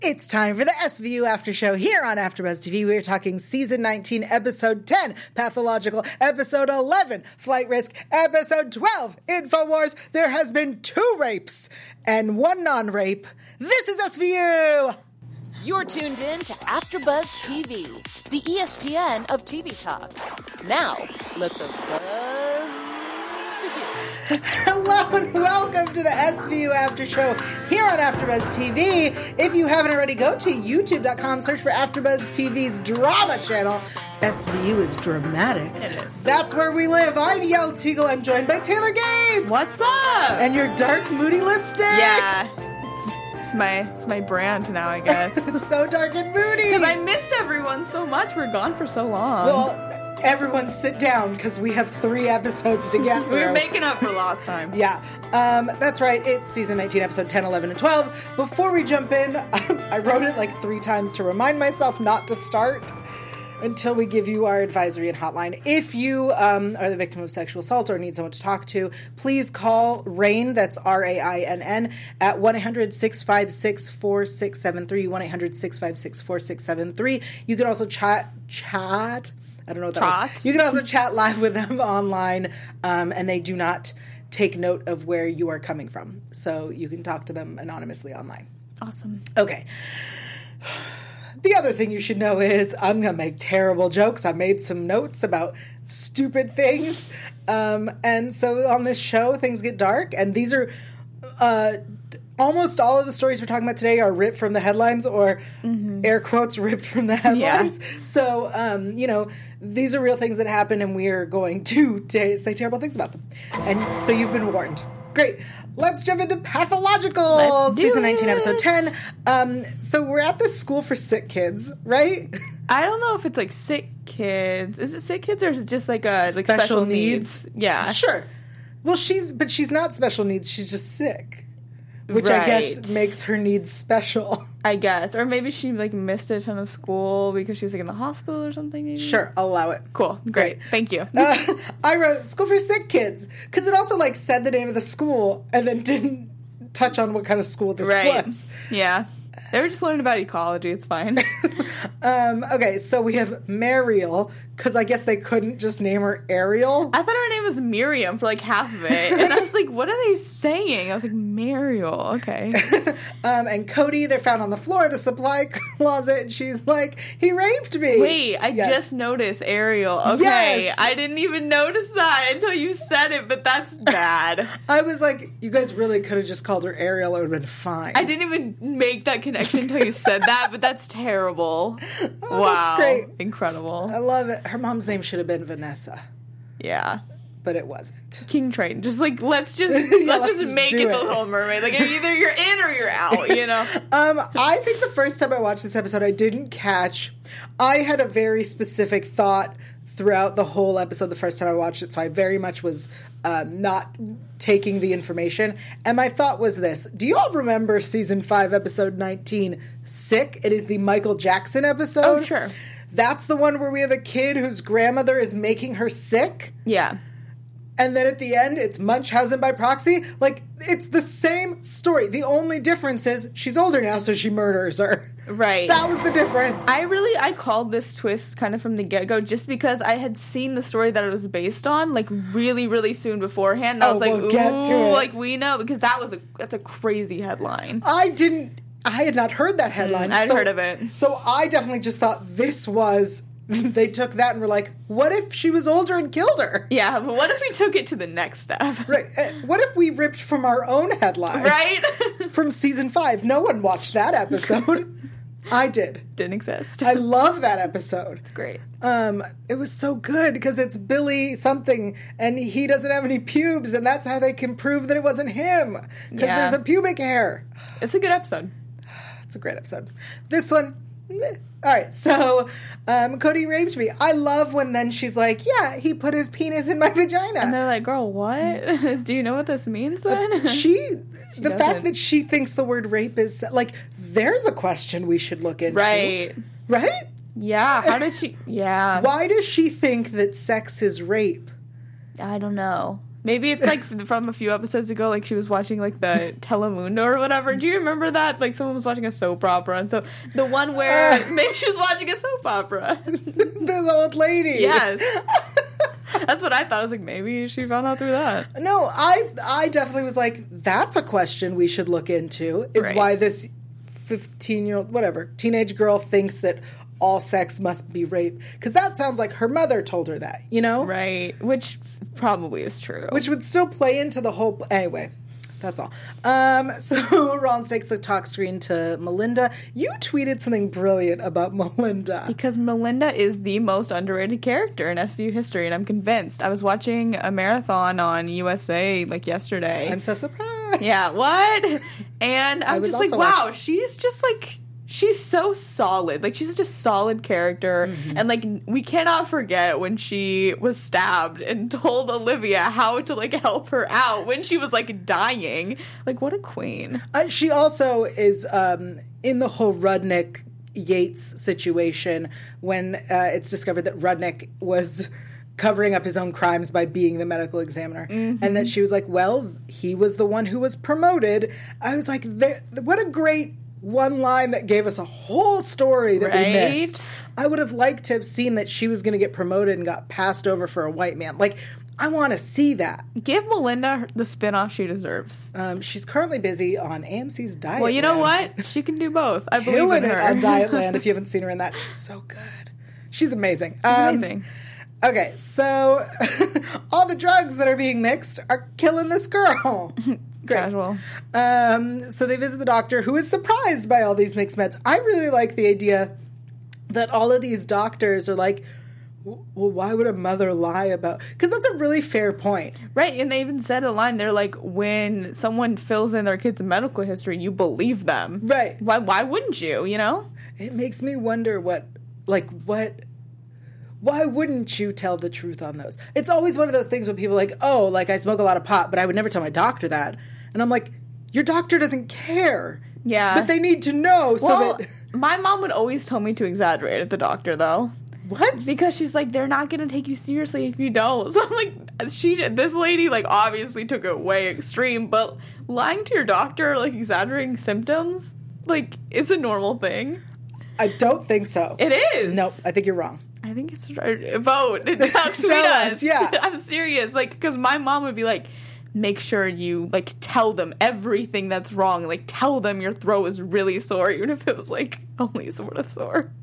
It's time for the SVU After Show here on AfterBuzz TV. We're talking Season 19, Episode 10, Pathological, Episode 11, Flight Risk, Episode 12, InfoWars. There has been 2 rapes and 1 non-rape. This is SVU! You're tuned in to AfterBuzz TV, the ESPN of TV talk. Now, let the buzz begin. Hello and welcome to the SVU After Show here on AfterBuzz TV. If you haven't already, go to youtube.com, search for AfterBuzz TV's drama channel. SVU is dramatic. It is. That's where we live. I'm Yael Teagle. I'm joined by Taylor Gates. What's up? And your dark, moody lipstick. Yeah. It's my brand now, I guess. It's so dark and moody. Because I missed everyone so much. We're gone for so long. Well, everyone sit down because we have 3 episodes to get through. We're making up for lost time. Yeah. That's right. It's season 19, episode 10, 11, and 12. Before we jump in, I wrote it like 3 times to remind myself not to start until we give you our advisory and hotline. If you are the victim of sexual assault or need someone to talk to, please call RAINN, that's RAINN, at 1-800-656-4673, 1-800-656-4673. You can also chat. I don't know what that was. You can also chat live with them online, and they do not take note of where you are coming from. So you can talk to them anonymously online. Awesome. Okay. The other thing you should know is I'm going to make terrible jokes. I made some notes about stupid things. And so on this show, things get dark. And these are almost all of the stories we're talking about today are ripped from the headlines or air quotes ripped from the headlines. Yeah. So, these are real things that happen and we are going to say terrible things about them. And so you've been warned. Great. Let's jump into Pathological, season 19, episode 10. So we're at this school for sick kids, right? I don't know if it's like sick kids. Is it sick kids or is it just like special needs? Yeah. Sure. Well, she's not special needs. She's just sick. Which right. I guess makes her needs special. I guess. Or maybe she missed a ton of school because she was in the hospital or something. Maybe. Sure, I'll allow it. Cool. Great. Thank you. I wrote School for Sick Kids because it also said the name of the school and then didn't touch on what kind of school this was. Yeah. They were just learning about ecology. It's fine. Okay, so we have Mariel, because I guess they couldn't just name her Ariel. I thought her name was Miriam for half of it. And I was like, what are they saying? I was like, Mariel. Okay. And Cody, they're found on the floor of the supply closet, and she's like, he raped me. Wait, I just noticed Ariel. Okay. Yes. I didn't even notice that until you said it, but that's bad. I was like, you guys really could have just called her Ariel. It would have been fine. I didn't even make that connection until you said that, but that's terrible. Oh, wow. That's great. Incredible. I love it. Her mom's name should have been Vanessa. Yeah. But it wasn't. King Triton. Just let's just make it the Little Mermaid. Either you're in or you're out, I think the first time I watched this episode, I didn't catch. I had a very specific thought throughout the whole episode the first time I watched it, so I very much was not taking the information. And my thought was this. Do you all remember Season 5, Episode 19, Sick? It is the Michael Jackson episode. Oh, sure. That's the one where we have a kid whose grandmother is making her sick? Yeah. And then at the end, it's Munchausen by proxy. It's the same story. The only difference is she's older now, so she murders her. Right. That was the difference. I called this twist kind of from the get-go just because I had seen the story that it was based on, really, really soon beforehand. And I was ooh, we know, because that's a crazy headline. I had not heard that headline. I'd heard of it. So I definitely just thought this was... They took that and were like, what if she was older and killed her? Yeah, but what if we took it to the next step? Right. What if we ripped from our own headline? Right? From Season 5. No one watched that episode. I did. Didn't exist. I love that episode. It's great. It was so good because it's Billy something and he doesn't have any pubes and that's how they can prove that it wasn't him. Because there's a pubic hair. It's a good episode. It's a great episode. This one... All right, so Cody raped me. I love when then she's like, yeah, he put his penis in my vagina. And they're like, girl, what? Do you know what this means then? The fact that she thinks the word rape is, there's a question we should look into. Right? Yeah, how did she, yeah. Why does she think that sex is rape? I don't know. Maybe it's like from a few episodes ago, like she was watching like the Telemundo or whatever. Do you remember that? Like someone was watching a soap opera, and so the one where maybe she was watching a soap opera. The old lady. Yes. That's what I thought. I was like, maybe she found out through that. No, I definitely was like, that's a question we should look into, is why this 15-year-old, whatever, teenage girl thinks that all sex must be rape. Because that sounds like her mother told her that, you know? Right. Which probably is true. Which would still play into the whole... Anyway, that's all. So Rollins takes the talk screen to Melinda. You tweeted something brilliant about Melinda. Because Melinda is the most underrated character in SVU history, and I'm convinced. I was watching a marathon on USA, like, yesterday. I'm so surprised. Yeah, what? And I'm just like, wow, she's just, like... She's so solid. Like, she's such a solid character. Mm-hmm. And, like, we cannot forget when she was stabbed and told Olivia how to, like, help her out when she was, like, dying. Like, what a queen. She also is in the whole Rudnick Yates situation when it's discovered that Rudnick was covering up his own crimes by being the medical examiner. Mm-hmm. And that she was like, well, he was the one who was promoted. I was like, what a great one line that gave us a whole story that we missed. I would have liked to have seen that she was going to get promoted and got passed over for a white man. Like, I want to see that. Give Melinda the spinoff she deserves. She's currently busy on AMC's Dietland. Well, you know what? She can do both. I believe in her. On Dietland. If you haven't seen her in that, she's so good. She's amazing. She's amazing. Okay, so all the drugs that are being mixed are killing this girl. Great. Casual. So they visit the doctor, who is surprised by all these mixed meds. I really like the idea that all of these doctors are like, well, why would a mother lie about... Because that's a really fair point. Right, and they even said a line, they're like, when someone fills in their kid's medical history, you believe them. Right. Why wouldn't you, you know? It makes me wonder why wouldn't you tell the truth on those? It's always one of those things when people are like, oh, like I smoke a lot of pot, but I would never tell my doctor that. And I'm like, your doctor doesn't care. Yeah. But they need to know so that... My mom would always tell me to exaggerate at the doctor, though. What? Because she's like, they're not going to take you seriously if you don't. So I'm like, this lady, like, obviously took it way extreme, but lying to your doctor, like, exaggerating symptoms, like, it's a normal thing. I don't think so. It is. Nope, I think you're wrong. I think it's right. Vote. Tweet us. Yeah. I'm serious. Like, because my mom would be like, make sure you, like, tell them everything that's wrong. Like, tell them your throat is really sore, even if it was, like, only sort of sore.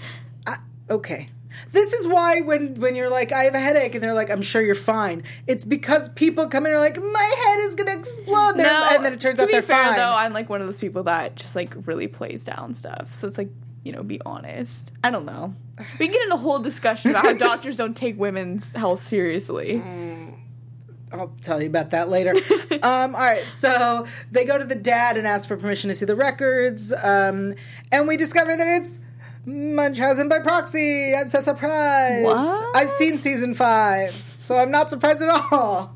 Okay. This is why when you're like, I have a headache, and they're like, I'm sure you're fine. It's because people come in and are like, my head is going to explode. And then it turns out they're fine. To be fair, though, I'm, like, one of those people that just, like, really plays down stuff. So it's, like, you know, be honest. I don't know. We can get in a whole discussion about how doctors don't take women's health seriously. I'll tell you about that later. All right, so they go to the dad and ask for permission to see the records. And we discover that it's Munchausen by proxy. I'm so surprised. What? I've seen season 5, so I'm not surprised at all.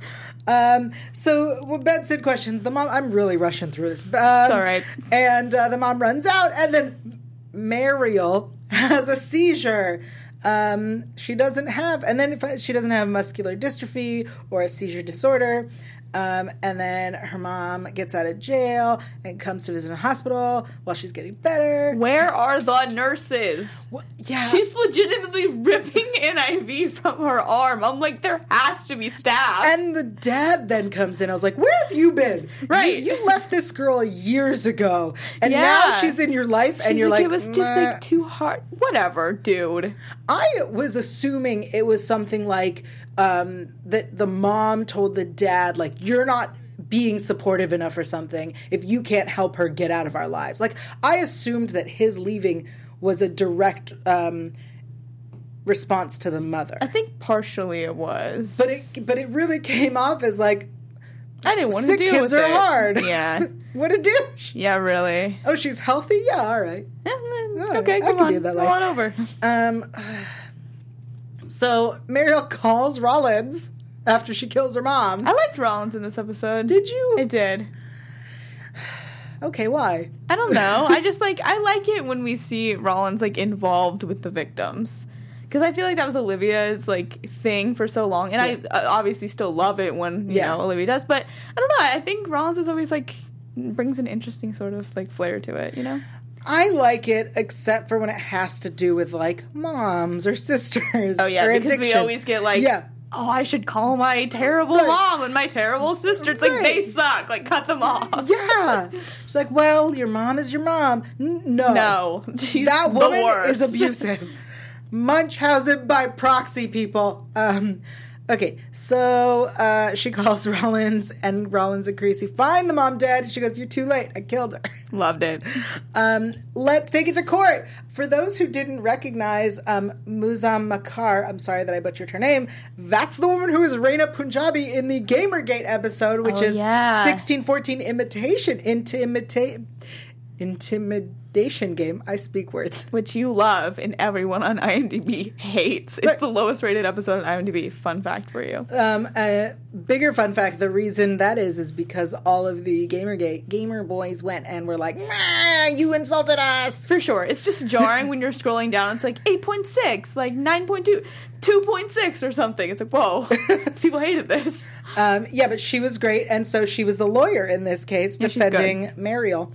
So Ben said questions. The mom, I'm really rushing through this. It's all right. And the mom runs out, and then Mariel has a seizure. She doesn't have muscular dystrophy or a seizure disorder. And then her mom gets out of jail and comes to visit a hospital while she's getting better. Where are the nurses? What? Yeah. She's legitimately ripping an IV from her arm. I'm like, there has to be staff. And the dad then comes in. I was like, where have you been? Right. You left this girl years ago. And now she's in your life and you're like, it was just like too hard. Whatever, dude. I was assuming it was something like that the mom told the dad, like, you're not being supportive enough or something if you can't help her get out of our lives. Like, I assumed that his leaving was a direct response to the mother. I think partially it was. But it really came off as like, I didn't want to deal with it. Sick kids are hard. Yeah. What a douche. Yeah, really. Oh, she's healthy? Yeah, all right. Okay, come on. Go on over. So Mariel calls Rollins after she kills her mom. I liked Rollins in this episode. Did you? I did. Okay, why? I don't know. I just I like it when we see Rollins, like, involved with the victims. Because I feel like that was Olivia's, like, thing for so long. And I obviously still love it when, you know, Olivia does. But, I don't know. I think Rollins is always, like, brings an interesting sort of, like, flair to it, you know? I like it, except for when it has to do with, like, moms or sisters. Oh, yeah, because we always get, like, oh, I should call my terrible mom and my terrible sister. It's like, they suck. Like, cut them off. Yeah. It's like, well, your mom is your mom. No. She's that the woman worst. is abusive. Munchausen by proxy, people. Okay, so she calls Rollins, and Rollins and Creasy find the mom dead. She goes, "You're too late. I killed her." Loved it. Let's take it to court. For those who didn't recognize Muzam Makar, I'm sorry that I butchered her name, that's the woman who is Raina Punjabi in the Gamergate episode, which is 1614 Intimidation Game. I speak words. Which you love and everyone on IMDb hates. It's the lowest rated episode on IMDb. Fun fact for you. A bigger fun fact, the reason that is because all of the gamer boys went and were like, you insulted us. For sure. It's just jarring when you're scrolling down. It's like 8.6, like 9.2, 2.6 or something. It's like, whoa. People hated this. Yeah, but she was great. And so she was the lawyer in this case, defending Mariel.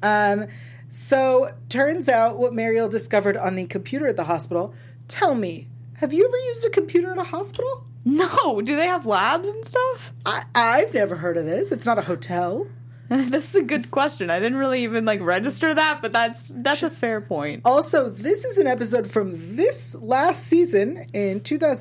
So, turns out what Mariel discovered on the computer at the hospital. Tell me, have you ever used a computer at a hospital? No. Do they have labs and stuff? I've never heard of this. It's not a hotel. This is a good question. I didn't really even, like, register that, but that's a fair point. Also, this is an episode from this last season in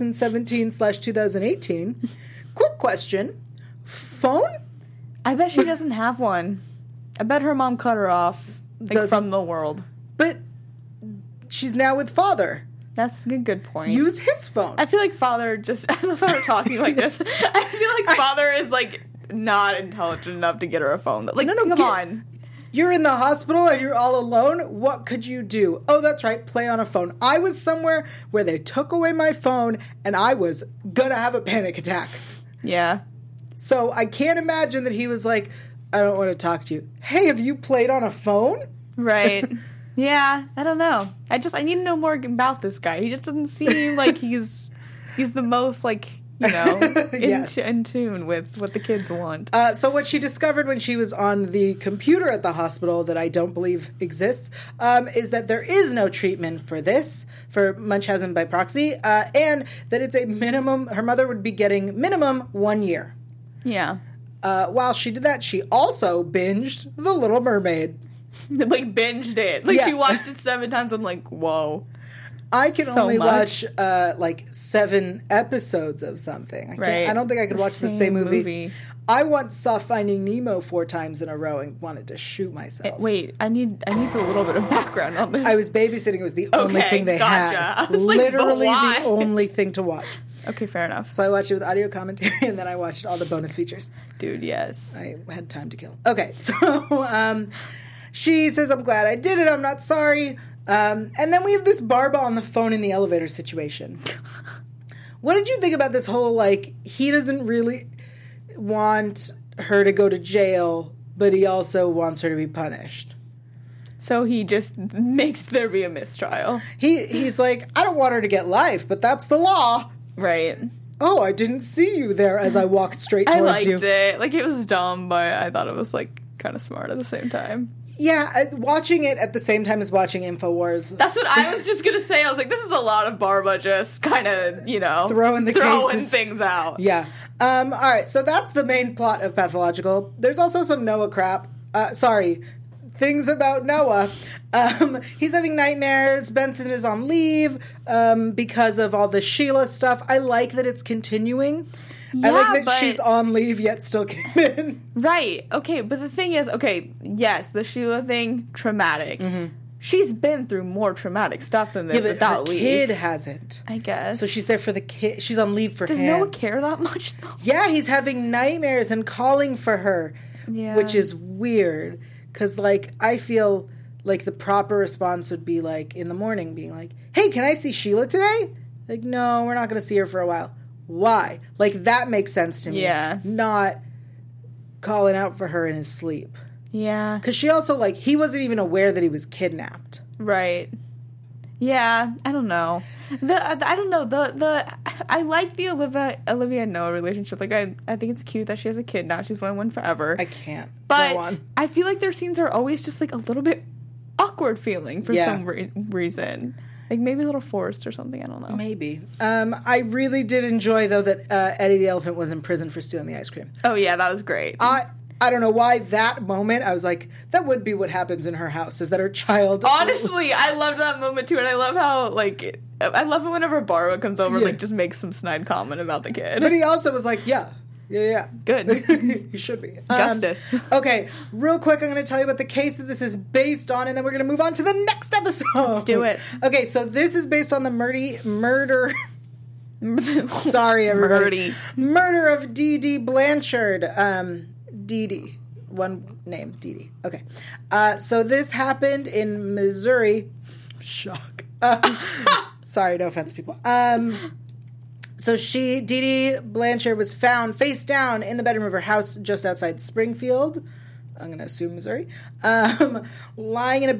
2017/2018. Quick question. Phone? I bet she doesn't have one. I bet her mom cut her off from the world. But she's now with Father. That's a good point. Use his phone. I feel like Father just... I love how we're talking like this. I feel like Father is, like, not intelligent enough to get her a phone. Like, come on. You're in the hospital and you're all alone. What could you do? Oh, that's right. Play on a phone. I was somewhere where they took away my phone and I was gonna have a panic attack. Yeah. So I can't imagine that he was like... I don't want to talk to you. Hey, have you played on a phone? Right. Yeah, I don't know. I need to know more about this guy. He just doesn't seem like he's the most, like, you know, in tune with what the kids want. So what she discovered when she was on the computer at the hospital that I don't believe exists, is that there is no treatment for this, for Munchausen by proxy, and that it's a minimum, her mother would be getting minimum 1 year. Yeah. While she did that, she also binged The Little Mermaid. Like, binged it. Like, she watched it 7 times. I'm like, whoa. I can only watch, like, 7 episodes of something. I don't think I could watch the same movie. I once saw Finding Nemo 4 times in a row and wanted to shoot myself. Wait, I need a little bit of background on this. I was babysitting. It was the only thing they had. Literally the only thing to watch. Okay, fair enough. So I watched it with audio commentary, and then I watched all the bonus features. Dude, yes. I had time to kill. Okay, so she says, I'm glad I did it, I'm not sorry. And then we have this Barba on the phone in the elevator situation. What did you think about this whole, like, he doesn't really want her to go to jail, but he also wants her to be punished? So he just makes there be a mistrial. He's like, I don't want her to get life, but that's the law. Right. Oh, I didn't see you there as I walked straight towards you. I liked it. Like, it was dumb, but I thought it was, like, kind of smart at the same time. Yeah, watching it at the same time as watching InfoWars. That's what I was just going to say. I was like, this is a lot of Barba just kind of, you know, throwing things out. Yeah. All right, so that's the main plot of Pathological. There's also some Noah crap. Things about Noah. He's having nightmares. Benson is on leave because of all the Sheila stuff. I like that it's continuing. Yeah, I like that she's on leave yet still came in. Right. Okay, but the thing is, yes, the Sheila thing, traumatic. Mm-hmm. She's been through more traumatic stuff than this without leave. Her kid hasn't. I guess. So she's there for the kid. She's on leave for him. Does Noah care that much, though? Yeah, he's having nightmares and calling for her, which is weird. Because, like, I feel like the proper response would be, like, in the morning being like, hey, can I see Sheila today? Like, no, we're not going to see her for a while. Why? Like, that makes sense to me. Yeah. Not calling out for her in his sleep. Yeah. Because she also, like, he wasn't even aware that he was kidnapped. Right. Yeah, I don't know. I like the Olivia and Noah relationship. Like, I think it's cute that she has a kid now. She's wanted one forever. I can't. But I feel like their scenes are always just, like, a little bit awkward feeling for some reason. Like, maybe a little forced or something. I don't know. Maybe. I really did enjoy, though, that Eddie the elephant was in prison for stealing the ice cream. Oh, yeah, that was great. I don't know why that moment, I was like, that would be what happens in her house, is that her child... Honestly, I loved that moment, too, and I love how, like... I love it whenever Barwa comes over, like, just makes some snide comment about the kid. But he also was like, yeah. Good. He should be. Justice. Okay, real quick, I'm going to tell you about the case that this is based on, and then we're going to move on to the next episode. Let's do it. Okay, so this is based on the murder... Sorry, everybody. Murder of Dee Dee Blanchard. Dee Dee. One name, Dee Dee. Okay. So this happened in Missouri. Shock. Sorry, no offense, people. So Dee Dee Blanchard was found face down in the bedroom of her house just outside Springfield. I'm going to assume Missouri. Lying in a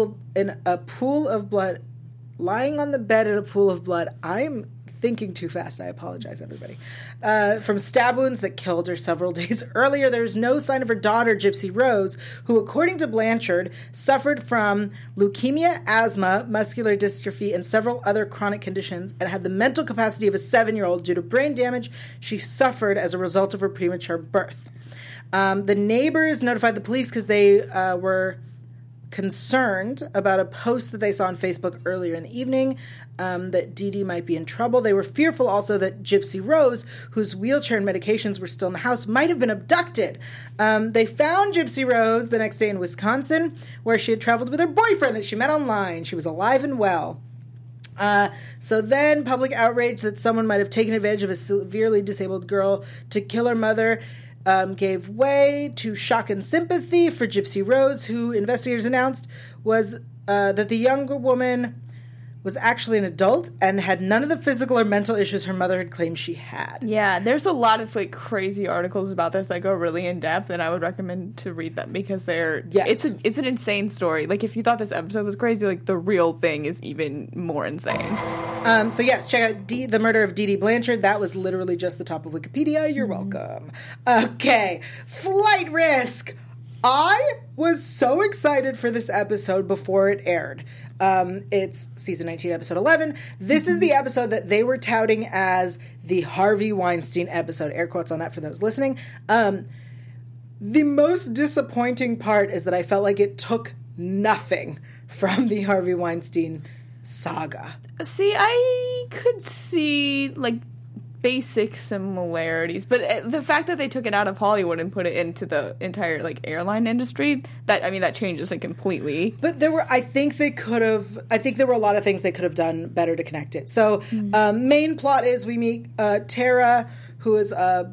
pool of blood. Lying on the bed in a pool of blood. I'm thinking too fast. I apologize, everybody. From stab wounds that killed her several days earlier. There was no sign of her daughter, Gypsy Rose, who, according to Blanchard, suffered from leukemia, asthma, muscular dystrophy, and several other chronic conditions, and had the mental capacity of a 7-year-old due to brain damage she suffered as a result of her premature birth. The neighbors notified the police because they were concerned about a post that they saw on Facebook earlier in the evening that Dee Dee might be in trouble. They were fearful also that Gypsy Rose, whose wheelchair and medications were still in the house, might have been abducted. They found Gypsy Rose the next day in Wisconsin, where she had traveled with her boyfriend that she met online. She was alive and well. So then public outrage that someone might have taken advantage of a severely disabled girl to kill her mother gave way to shock and sympathy for Gypsy Rose, who investigators announced was that the younger woman was actually an adult and had none of the physical or mental issues her mother had claimed she had. Yeah, there's a lot of like crazy articles about this that go really in depth, and I would recommend to read them because it's an insane story. Like, if you thought this episode was crazy, like the real thing is even more insane. So yes, check out The Murder of Dee Dee Blanchard. That was literally just the top of Wikipedia. You're welcome. Okay, Flight Risk. I was so excited for this episode before it aired. It's season 19, episode 11. This is the episode that they were touting as the Harvey Weinstein episode. Air quotes on that for those listening. The most disappointing part is that I felt like it took nothing from the Harvey Weinstein saga. See, I could see, like, basic similarities, but the fact that they took it out of Hollywood and put it into the entire like airline industry, that changes it completely. But I think there were a lot of things they could have done better to connect it. So main plot is we meet Tara, who is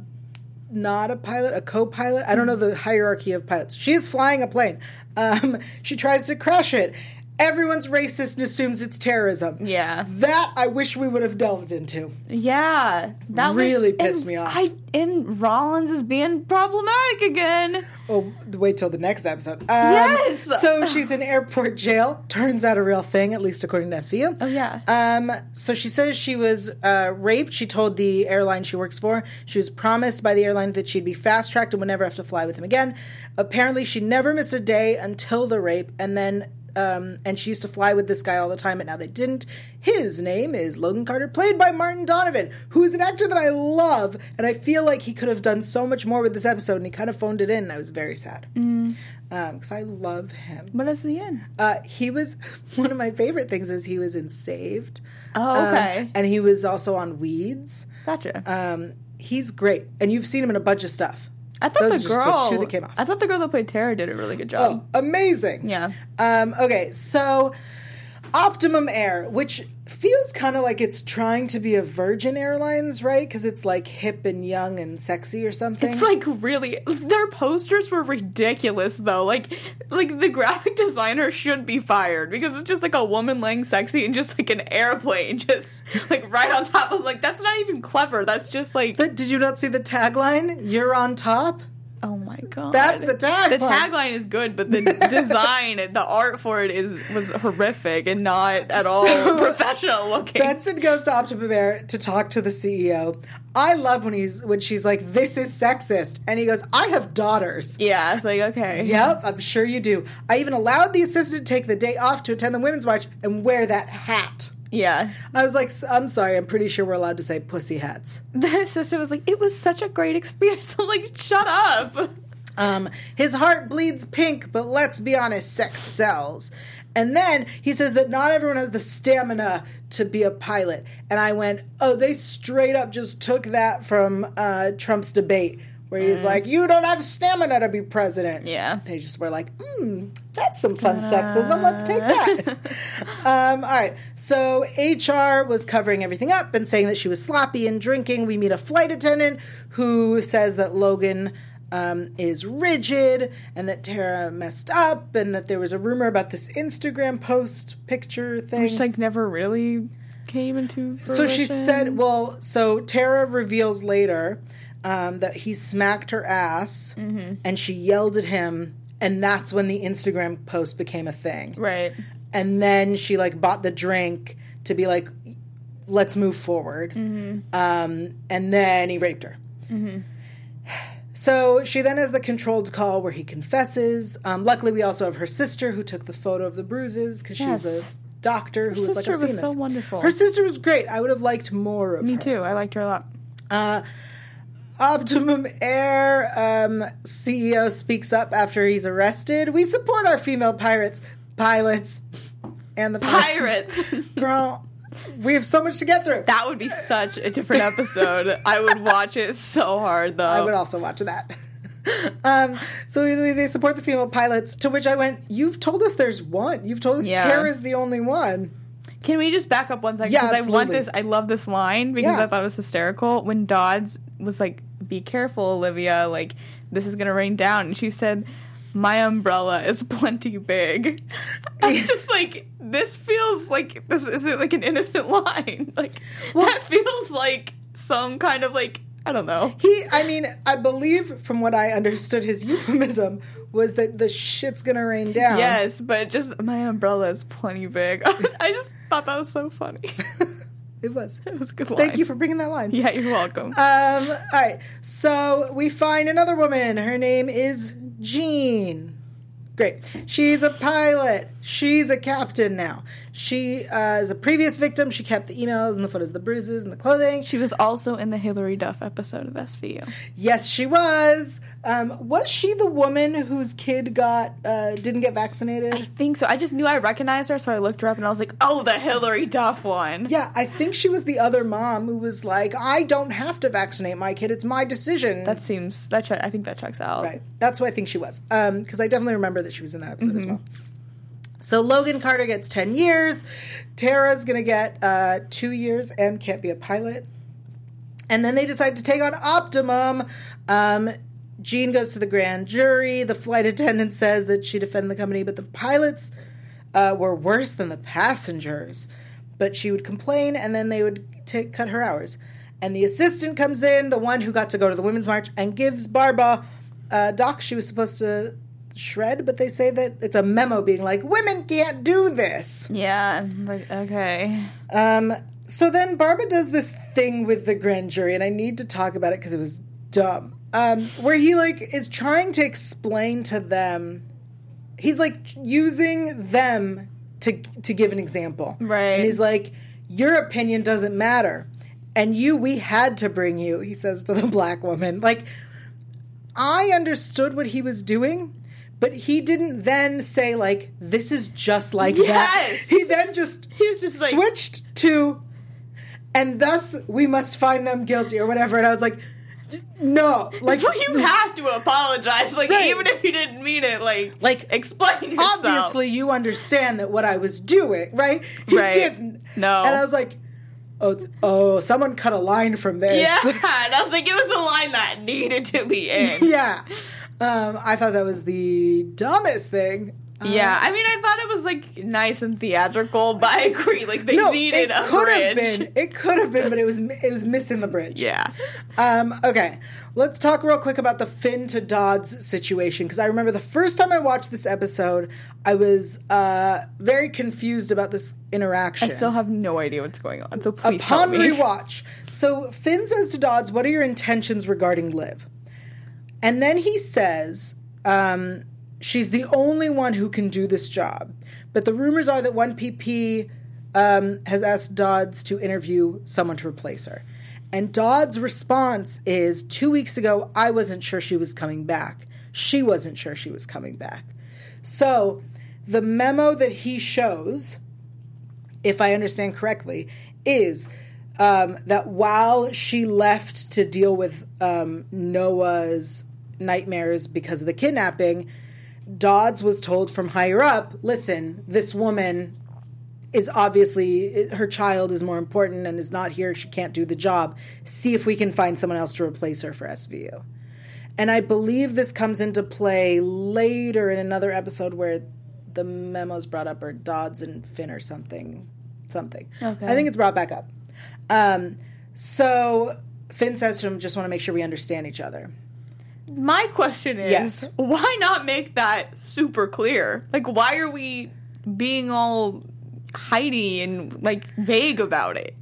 not a pilot, a co-pilot. I don't know the hierarchy of pilots. She is flying a plane. She tries to crash it. Everyone's racist and assumes it's terrorism. Yeah. That I wish we would have delved into. Yeah. That really pissed me off. And Rollins is being problematic again. Oh, wait till the next episode. Yes! So she's in airport jail. Turns out a real thing, at least according to SVU. Oh, yeah. So she says she was raped. She told the airline she works for. She was promised by the airline that she'd be fast-tracked and would never have to fly with him again. Apparently, she never missed a day until the rape, and then... and she used to fly with this guy all the time, but now they didn't. His name is Logan Carter, played by Martin Donovan, who is an actor that I love, and I feel like he could have done so much more with this episode, and he kind of phoned it in, and I was very sad. Because I love him. What is he in? He was, one of my favorite things is he was in Saved. Oh, okay. And he was also on Weeds. Gotcha. He's great, and you've seen him in a bunch of stuff. I thought the girl that played Tara did a really good job. Oh, amazing. Yeah. Okay, so Optimum Air, which feels kind of like it's trying to be a Virgin Airlines, right? Because it's like hip and young and sexy or something. It's like really, their posters were ridiculous though. Like the graphic designer should be fired because it's just like a woman laying sexy and just like an airplane just like right on top of, like, that's not even clever. That's just like. But did you not see the tagline? You're on top? Oh my god. That's the tagline. The tagline is good, but the design, the art for it was horrific and not at all professional looking. Benson goes to Optimum Air to talk to the CEO. I love when she's like, "This is sexist," and he goes, "I have daughters." Yeah, it's like, okay. Yep, I'm sure you do. I even allowed the assistant to take the day off to attend the Women's March and wear that hat. Yeah. I was like, I'm sorry, I'm pretty sure we're allowed to say pussy hats. The assistant was like, it was such a great experience. I'm like, shut up. His heart bleeds pink, but let's be honest, sex sells. And then he says that not everyone has the stamina to be a pilot. And I went, oh, they straight up just took that from Trump's debate, where he's like, you don't have stamina to be president. Yeah. They just were like, that's some fun sexism. Let's take that. All right. So HR was covering everything up and saying that she was sloppy and drinking. We meet a flight attendant who says that Logan is rigid and that Tara messed up and that there was a rumor about this Instagram post picture thing. Which, like, never really came into fruition. So she said, so Tara reveals later that he smacked her ass and she yelled at him, and that's when the Instagram post became a thing. Right. And then she, like, bought the drink to be like, let's move forward. And then he raped her. So she then has the controlled call where he confesses. Luckily, we also have her sister who took the photo of the bruises because she was a doctor who was like, I've seen this. Her sister was so wonderful. Her sister was great. I would have liked more of her. Me too. I liked her a lot. Optimum Air CEO speaks up after he's arrested. We support our female pilots, and the pirates. Girl, we have so much to get through. That would be such a different episode. I would watch it so hard, though. I would also watch that. So they support the female pilots, to which I went, you've told us there's one. You've told us Tara's the only one. Can we just back up 1 second? Yeah, Because I love this line because I thought it was hysterical. When Dodds was like, be careful, Olivia, like, this is going to rain down. And she said, my umbrella is plenty big. I was just like, this feels like, this isn't like an innocent line. Like, that feels like some kind of like, I don't know. I believe from what I understood his euphemism was that the shit's gonna rain down. Yes, but just, my umbrella is plenty big. I just thought that was so funny. It was. It was a good line. Thank you for bringing that line. Yeah, you're welcome. All right. So we find another woman. Her name is Jean. Great. She's a pilot. She's a captain now. She is a previous victim. She kept the emails and the photos of the bruises and the clothing. She was also in the Hillary Duff episode of SVU. Yes, she was. Was she the woman whose kid didn't get vaccinated? I think so. I just knew I recognized her, so I looked her up and I was like, oh, the Hillary Duff one. Yeah, I think she was the other mom who was like, I don't have to vaccinate my kid. It's my decision. I think that checks out. Right. That's what I think she was. Because I definitely remember that she was in that episode as well. So Logan Carter gets 10 years. Tara's going to get 2 years and can't be a pilot. And then they decide to take on Optimum. Jean goes to the grand jury. The flight attendant says that she defended the company, but the pilots were worse than the passengers. But she would complain, and then they would cut her hours. And the assistant comes in, the one who got to go to the Women's March, and gives Barba a doc she was supposed to shred, but they say that it's a memo being like, women can't do this. Yeah, like, okay. So then Barba does this thing with the grand jury, and I need to talk about it because it was dumb. Where he, like, is trying to explain to them, he's, like, using them to give an example. Right. And he's like, your opinion doesn't matter. And we had to bring you, he says to the black woman. Like, I understood what he was doing, but he didn't then say, like, this is just like that. He then he was just like, switched to, and thus we must find them guilty or whatever. And I was like, no. Like, you have to apologize. Like, right. Even if you didn't mean it, like explain yourself. Obviously, you understand that what I was doing, right? He didn't. No. And I was like, oh, someone cut a line from this. Yeah, and I was like, it was a line that needed to be in. Yeah. I thought that was the dumbest thing. Yeah, I mean, I thought it was, like, nice and theatrical, but I agree, like, they needed a bridge. It could have been, but it was missing the bridge. Yeah. Okay, let's talk real quick about the Finn to Dodds situation, because I remember the first time I watched this episode, I was very confused about this interaction. I still have no idea what's going on, so please tell me. Upon rewatch, so Finn says to Dodds, "What are your intentions regarding Liv?" And then he says, she's the only one who can do this job. But the rumors are that 1PP has asked Dodds to interview someone to replace her. And Dodds' response is, 2 weeks ago, I wasn't sure she was coming back. She wasn't sure she was coming back. So the memo that he shows, if I understand correctly, is that while she left to deal with Noah's nightmares because of the kidnapping, Dodds was told from higher up, listen, this woman is obviously, her child is more important and is not here. She can't do the job. See if we can find someone else to replace her for SVU. And I believe this comes into play later in another episode where the memo's brought up, or Dodds and Finn or something. Okay. I think it's brought back up. So Finn says to him, just want to make sure we understand each other. My question is, why not make that super clear? Like, why are we being all hidey and, like, vague about it?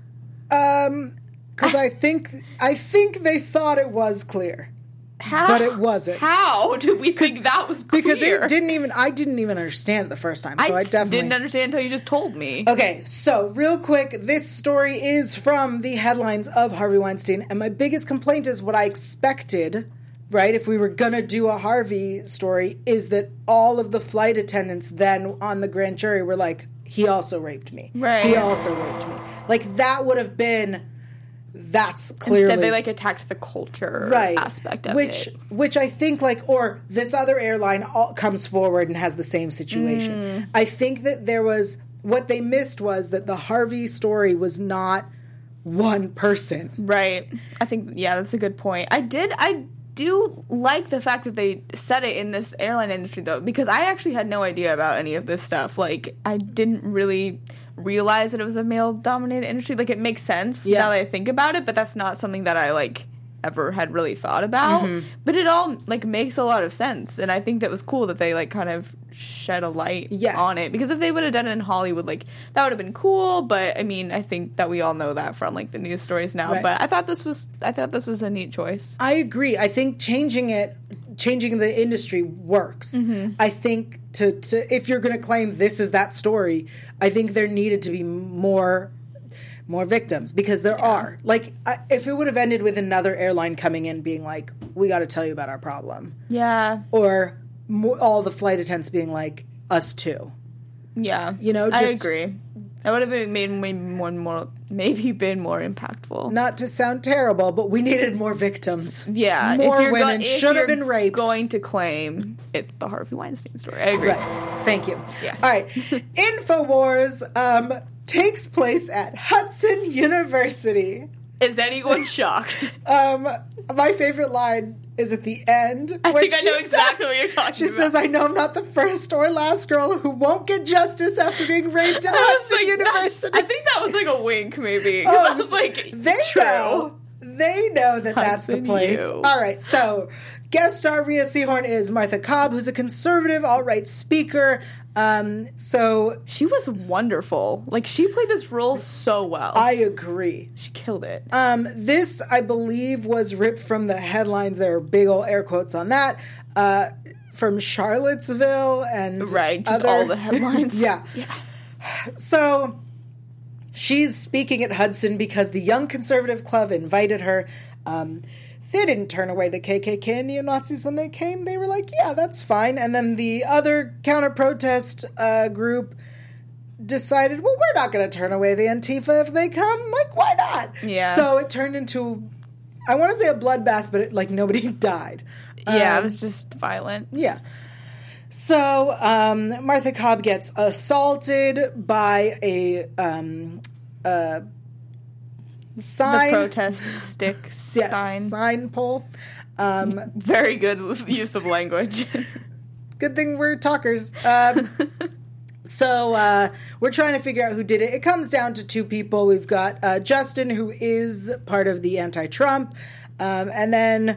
Because I think they thought it was clear. How? But it wasn't. How did we think that was clear? Because I didn't even understand it the first time. So I definitely didn't understand until you just told me. Okay, so real quick, this story is from the headlines of Harvey Weinstein, and my biggest complaint is what I expected, right, if we were gonna do a Harvey story, is that all of the flight attendants then on the grand jury were like, he also raped me. Right. He also raped me. Like, that would have been... That's clearly... Instead, they, like, attacked the culture aspect of it. Which I think, like, or this other airline comes forward and has the same situation. I think that there was... What they missed was that the Harvey story was not one person. Right. I think, yeah, that's a good point. I do like the fact that they said it in this airline industry, though, because I actually had no idea about any of this stuff. Like, I didn't really realize that it was a male-dominated industry. Like, it makes sense now that I think about it, but that's not something that I, like, ever had really thought about. But it all, like, makes a lot of sense, and I think that was cool that they, like, kind of shed a light on it. Because if they would have done it in Hollywood, like, that would have been cool, but, I mean, I think that we all know that from, like, the news stories now. Right. But I thought this was a neat choice. I agree. I think changing the industry works. I think to if you're going to claim this is that story, I think there needed to be more victims, because there are. Like, if it would have ended with another airline coming in being like, we got to tell you about our problem. Yeah. Or all the flight attendants being like, us too. Yeah. You know, I agree. That would have been maybe been more impactful. Not to sound terrible, but we needed more victims. Yeah. More women should have been raped. Going to claim it's the Harvey Weinstein story. I agree. Right. Thank you. Yeah. All right. InfoWars takes place at Hudson University. Is anyone shocked? My favorite line is at the end. I think I know exactly what you're talking about. She says, I know I'm not the first or last girl who won't get justice after being raped at Hudson University. I think that was like a wink, maybe. Because I was like, They know that that's the place. All right, so guest star Rhea Seehorn is Martha Cobb, who's a conservative alt-right speaker. So she was wonderful. Like, she played this role so well. I agree. She killed it. This, I believe, was ripped from the headlines. There are big old air quotes on that. From Charlottesville and just all the headlines. Yeah. So she's speaking at Hudson because the Young Conservative Club invited her. They didn't turn away the KKK and neo-Nazis when they came. They were like, yeah, that's fine. And then the other counter-protest group decided, well, we're not going to turn away the Antifa if they come. Like, why not? Yeah. So it turned into, I want to say a bloodbath, but nobody died. Yeah, it was just violent. Yeah. So Martha Cobb gets assaulted by a sign. The protest stick sign. Sign pole. Very good use of language. Good thing we're talkers. So we're trying to figure out who did it. It comes down to two people. We've got Justin, who is part of the anti-Trump, and then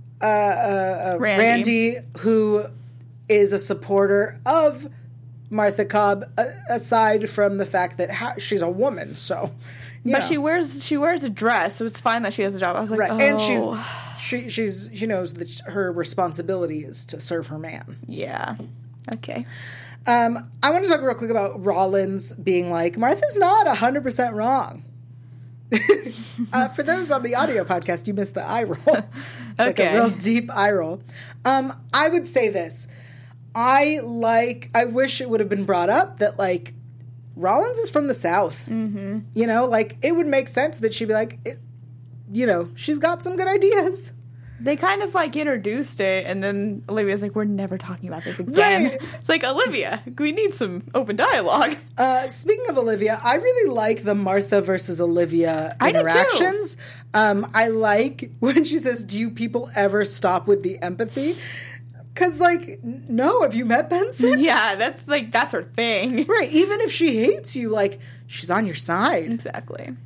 Randy, who is a supporter of Martha Cobb, aside from the fact that she's a woman. So, but she wears a dress, so it's fine that she has a job. I was like, right. Oh. And she knows that her responsibility is to serve her man. Yeah. Okay. I want to talk real quick about Rollins being like, Martha's not 100% wrong. For those on the audio podcast, you missed the eye roll. It's like a real deep eye roll. I would say this. I wish it would have been brought up that, like, Rollins is from the South. Mm-hmm. You know, like, it would make sense that she'd be like, she's got some good ideas. They kind of, like, introduced it, and then Olivia's like, we're never talking about this again. Right. It's like, Olivia, we need some open dialogue. Speaking of Olivia, I really like the Martha versus Olivia interactions. I like when she says, do you people ever stop with the empathy? Because, like, no, have you met Benson? Yeah, that's her thing. Right, even if she hates you, like, she's on your side. Exactly.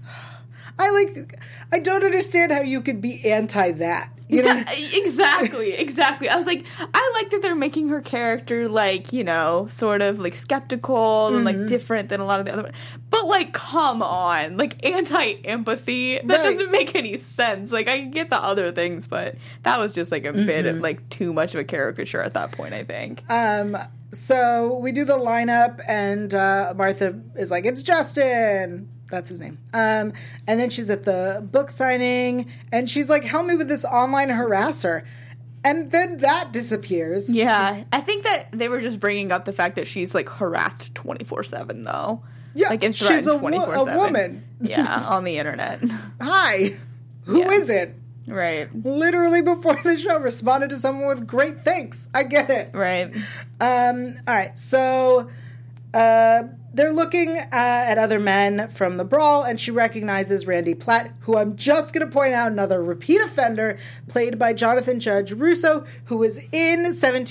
I don't understand how you could be anti that. You know? Exactly. I was like, I like that they're making her character, like, sort of, like, skeptical and, like, different than a lot of the other ones. But, like, come on. Like, anti-empathy, that doesn't make any sense. Like, I get the other things, but that was just, like, a bit of, like, too much of a caricature at that point, I think. So we do the lineup, and Martha is like, it's Justin. That's his name. And then she's at the book signing, and she's like, help me with this online harasser. And then that disappears. Yeah. I think that they were just bringing up the fact that she's, like, harassed 24/7, though. Yeah, like, and she's a woman. Yeah, on the internet. Hi. Who isn't? Right. Literally before the show responded to someone with great thanks. I get it. Right. All right. So they're looking at other men from the brawl, and she recognizes Randy Platt, who I'm just going to point out, another repeat offender, played by Jonathan Judge Russo, who was in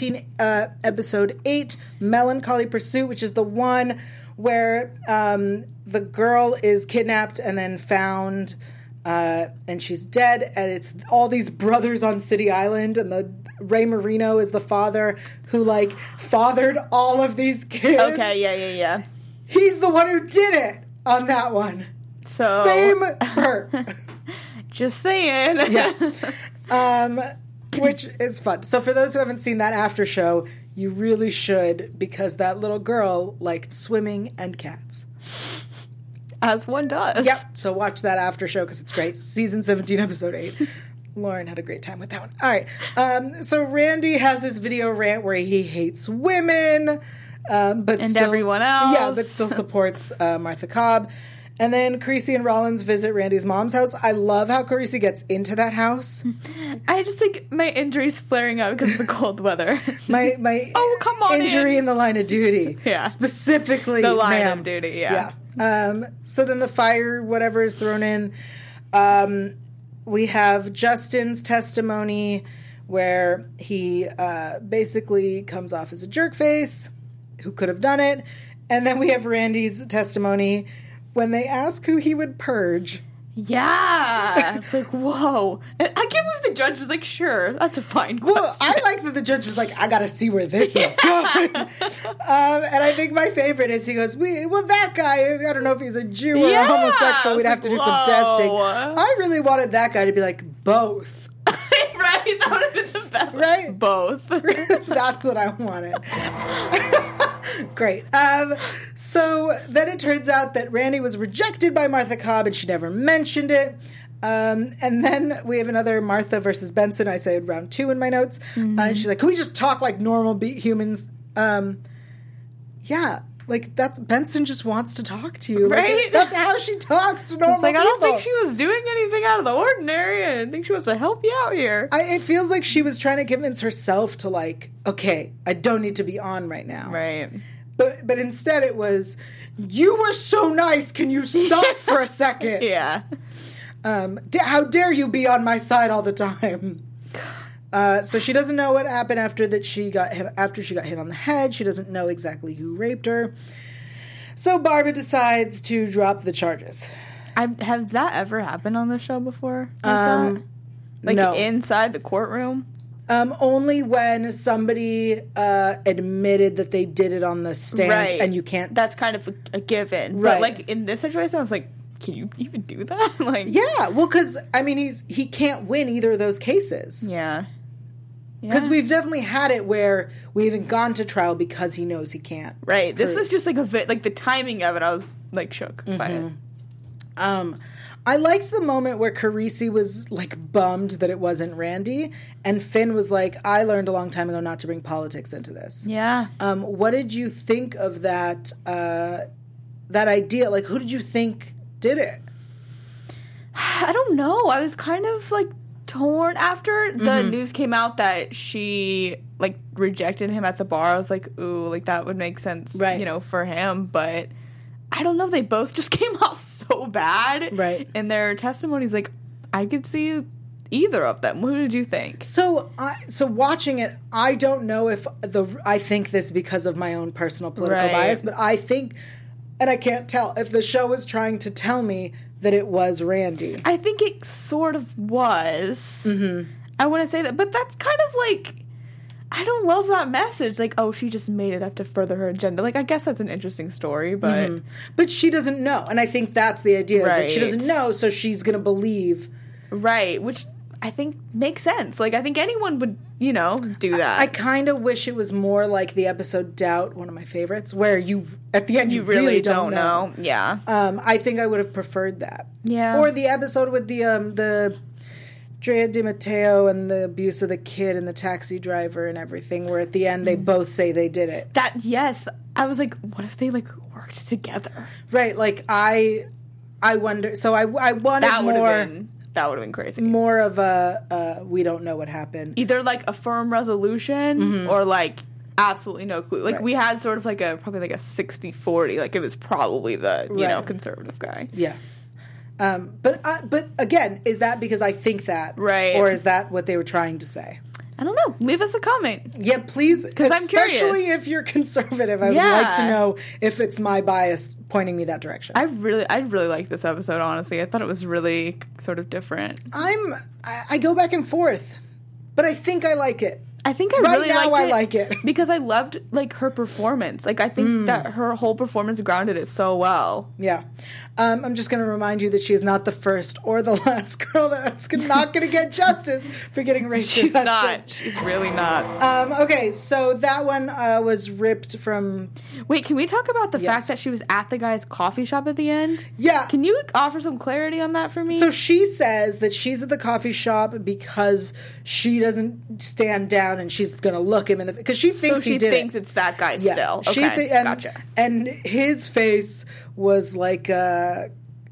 episode 8, Melancholy Pursuit, which is the one where the girl is kidnapped and then found, and she's dead, and it's all these brothers on City Island, and Ray Marino is the father who, like, fathered all of these kids. Okay, yeah. He's the one who did it on that one. So same perk. Just saying. Yeah. Which is fun. So for those who haven't seen that after show, you really should, because that little girl liked swimming and cats. As one does. Yep. So watch that after show because it's great. Season 17, episode 8. Lauren had a great time with that one. All right. So Randy has this video rant where he hates women. But and still, everyone else. Yeah, but still supports Martha Cobb. And then Carisi and Rollins visit Randy's mom's house. I love how Carisi gets into that house. I just think my injury's flaring up because of the cold weather. my oh, come on, injury in the line of duty. Yeah. Specifically, the line of duty, yeah. So then the fire, whatever, is thrown in. We have Justin's testimony where he basically comes off as a jerk face. Who could have done it? And then we have Randy's testimony when they ask who he would purge. Yeah. It's like, whoa. I can't believe the judge was like, sure, that's a fine question. Well, I like that the judge was like, I gotta see where this is going. And I think my favorite is he goes, that guy, I don't know if he's a Jew or a homosexual, we'd have to do some testing. I really wanted that guy to be like, both. Right? That would have been the best. Right? Both. That's what I wanted. Great. So then it turns out that Randy was rejected by Martha Cobb and she never mentioned it. And then we have another Martha versus Benson. I said round 2 in my notes. And she's like, can we just talk like normal humans? Yeah. Like, Benson just wants to talk to you. Right? Like, that's how she talks to normal people. I don't think she was doing anything out of the ordinary. I think she wants to help you out here. It feels like she was trying to convince herself to, like, okay, I don't need to be on right now. Right. But instead it was, you were so nice, can you stop for a second? Yeah. How dare you be on my side all the time? So she doesn't know what happened after she got hit on the head. She doesn't know exactly who raped her. So Barbara decides to drop the charges. Has that ever happened on the show before? No. Inside the courtroom? Only when somebody admitted that they did it on the stand, and you can't. That's kind of a given, right? But like in this situation, I was like, can you even do that? Like, yeah, well, because I mean, he can't win either of those cases. Yeah, because we've definitely had it where we haven't gone to trial because he knows he can't. Right. This was just like the timing of it. I was like shook by it. I liked the moment where Carisi was, like, bummed that it wasn't Randy, and Finn was like, I learned a long time ago not to bring politics into this. Yeah. What did you think of that idea? Like, who did you think did it? I don't know. I was kind of, like, torn after the news came out that she, like, rejected him at the bar. I was like, ooh, like, that would make sense, right, for him, but I don't know. They both just came off so bad. Right. In their testimonies, like, I could see either of them. What did you think? So watching it, I don't know if I think this because of my own personal political bias, but I think, and I can't tell, if the show was trying to tell me that it was Randy. I think it sort of was. Mm-hmm. I wouldn't say that, but that's kind of like, I don't love that message. Like, oh, she just made it up to further her agenda. Like, I guess that's an interesting story, but... Mm-hmm. But she doesn't know. And I think that's the idea. Right. Is that she doesn't know, so she's going to believe. Right. Which I think makes sense. Like, I think anyone would, do that. I kind of wish it was more like the episode Doubt, one of my favorites, where at the end, you really don't know. Yeah. I think I would have preferred that. Yeah. Or the episode with the Drea Di Matteo and the abuse of the kid and the taxi driver and everything, where at the end they both say they did it. Yes. I was like, what if they, like, worked together? Right. Like, I wonder. So I wanted that would have been crazy. More of a we don't know what happened. Either, like, a firm resolution or, like, absolutely no clue. Like, we had sort of, like, probably like a 60-40. Like, it was probably the, conservative guy. Yeah. But again, is that because I think that? Right. Or is that what they were trying to say? I don't know. Leave us a comment. Yeah, please. Because I'm curious. Especially if you're conservative. I would like to know if it's my bias pointing me that direction. I really liked this episode, honestly. I thought it was really sort of different. I go back and forth. But I think I like it. I think I really liked it. I like it. Because I loved, like, her performance. Like, I think that her whole performance grounded it so well. Yeah. I'm just going to remind you that she is not the first or the last girl that's not going to get justice for getting raped. She's not. She's really not. Okay, so that one was ripped from... Wait, can we talk about the fact that she was at the guy's coffee shop at the end? Yeah. Can you offer some clarity on that for me? So she says that she's at the coffee shop because she doesn't stand down and she's going to look him in the... Because she thinks he did it. So she thinks it's that guy still. Okay, gotcha. And his face was like, I'm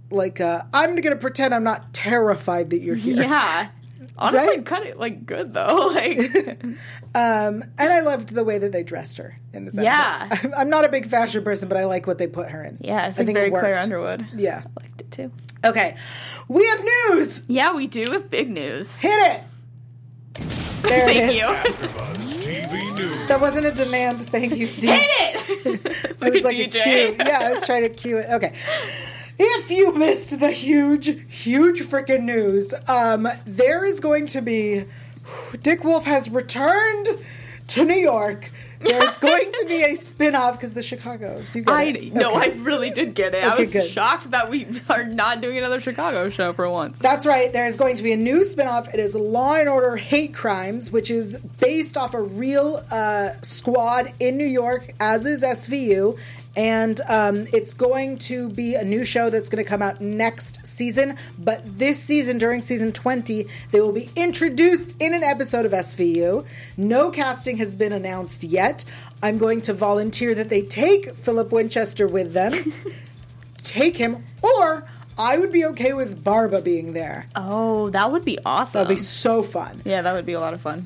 going to pretend I'm not terrified that you're here. Yeah. Honestly, kind of, like, good, though. Like, and I loved the way that they dressed her in this episode. Yeah. I'm not a big fashion person, but I like what they put her in. Yeah, it's like very Claire Underwood. Yeah. I liked it, too. Okay. We have news! Yeah, we do have big news. Hit it! There it is. AfterBuzz TV News. That wasn't a demand. Thank you, Steve. Hit it! It was like a cue. Yeah, I was trying to cue it. Okay. If you missed the huge freaking news, there is going to be... Dick Wolf has returned to New York. There's going to be a spin-off because the Chicago's. You get it? No, I really did get it. Okay, I was good. shocked that we are not doing another Chicago show for once. That's right. There's going to be a new spin-off. It is Law & Order Hate Crimes, which is based off a real squad in New York, as is SVU. And it's going to be a new show that's going to come out next season. But this season, during season 20, they will be introduced in an episode of SVU. No casting has been announced yet. I'm going to volunteer that they take Philip Winchester with them. Take him. Or I would be okay with Barba being there. Oh, that would be awesome. That would be so fun. Yeah, that would be a lot of fun.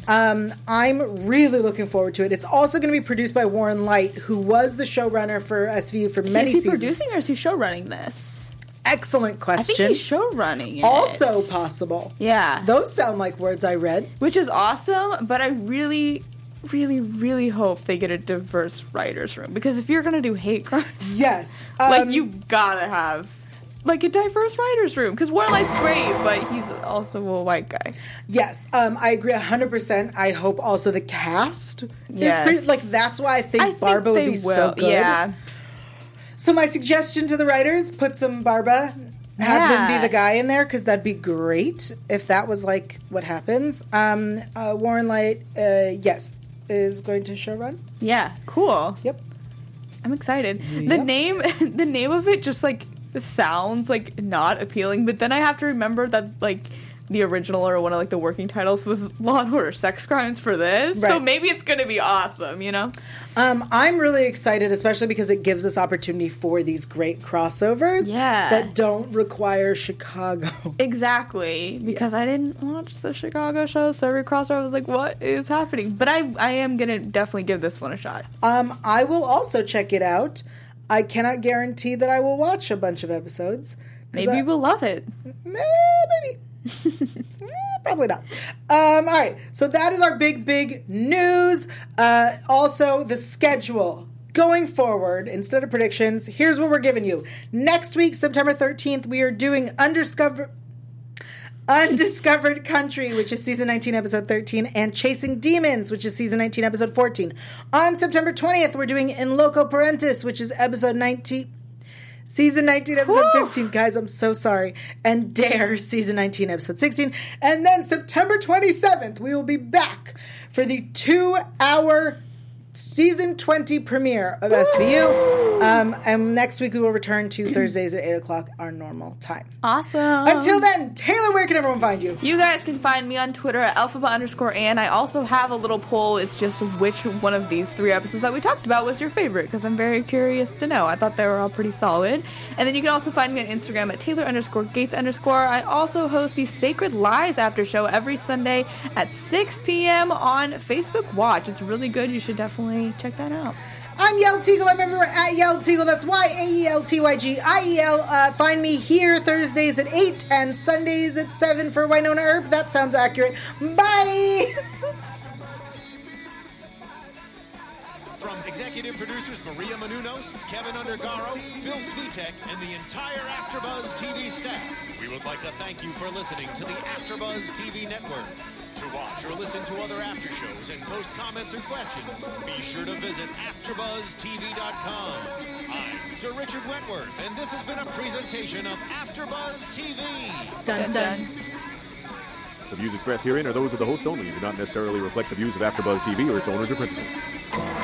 I'm really looking forward to it. It's also going to be produced by Warren Leight, who was the showrunner for SVU for many seasons. Is he producing or is he showrunning this? excellent question. I think he's show running. Also possible. Yeah. Those sound like words I read. Which is awesome, but I really, really, really hope they get a diverse writer's room. Because if you're going to do hate crimes... Yes. Like, you gotta have... like a diverse writer's room, because Warlight's great, but he's also a white guy. Yes, I agree 100%. I hope also the cast is pretty, like, that's why I think Barba would be so good. Yeah. So my suggestion to the writers, put some Barba, have him be the guy in there, because that'd be great if that was like what happens. Warren Light, yes, is going to showrun. Yeah, cool. Yep. I'm excited. Yep. The name of it just like sounds like not appealing, but then I have to remember that like the original or one of like the working titles was Law and Order Sex Crimes for this, so maybe it's gonna be awesome, you know. I'm really excited, especially because it gives us opportunity for these great crossovers that don't require Chicago. Exactly, because I didn't watch the Chicago show, so every crossover I was like, what is happening? But I am gonna definitely give this one a shot. I will also check it out. I cannot guarantee that I will watch a bunch of episodes. Maybe we'll love it. Maybe. Probably not. All right. So that is our big news. Also, the schedule. Going forward, instead of predictions, here's what we're giving you. Next week, September 13th, we are doing Undiscovered Country, which is Season 19, Episode 13, and Chasing Demons, which is Season 19, Episode 14. On September 20th, we're doing In Loco Parentis, which is Episode 19... Season 19, Episode 15. Guys, I'm so sorry. And Dare, Season 19, Episode 16. And then September 27th, we will be back for the 2-hour Season 20 premiere of SVU. And next week we will return to Thursdays at 8 o'clock, our normal time. Awesome. Until then, Taylor, where can everyone find you? You guys can find me on Twitter at Elphaba_Ann. I also have a little poll. It's just which one of these 3 episodes that we talked about was your favorite, because I'm very curious to know. I thought they were all pretty solid. And then you can also find me on Instagram at Taylor_Gates_. I also host the Sacred Lies After Show every Sunday at 6 p.m. on Facebook Watch. It's really good. You should definitely check that out. I'm Yell Teagle. I'm everywhere at Yell Teagle. That's YAELTYGIEL. Find me here Thursdays at 8 and Sundays at 7 for Winona Earp. That sounds accurate. Bye! From executive producers Maria Menounos, Kevin Undergaro, Phil Svitek, and the entire AfterBuzz TV staff, we would like to thank you for listening to the AfterBuzz TV network. To watch or listen to other after shows and post comments or questions, be sure to visit AfterBuzzTV.com. I'm Sir Richard Wentworth, and this has been a presentation of AfterBuzz TV. Dun dun. The views expressed herein are those of the host only and do not necessarily reflect the views of AfterBuzz TV or its owners or principals.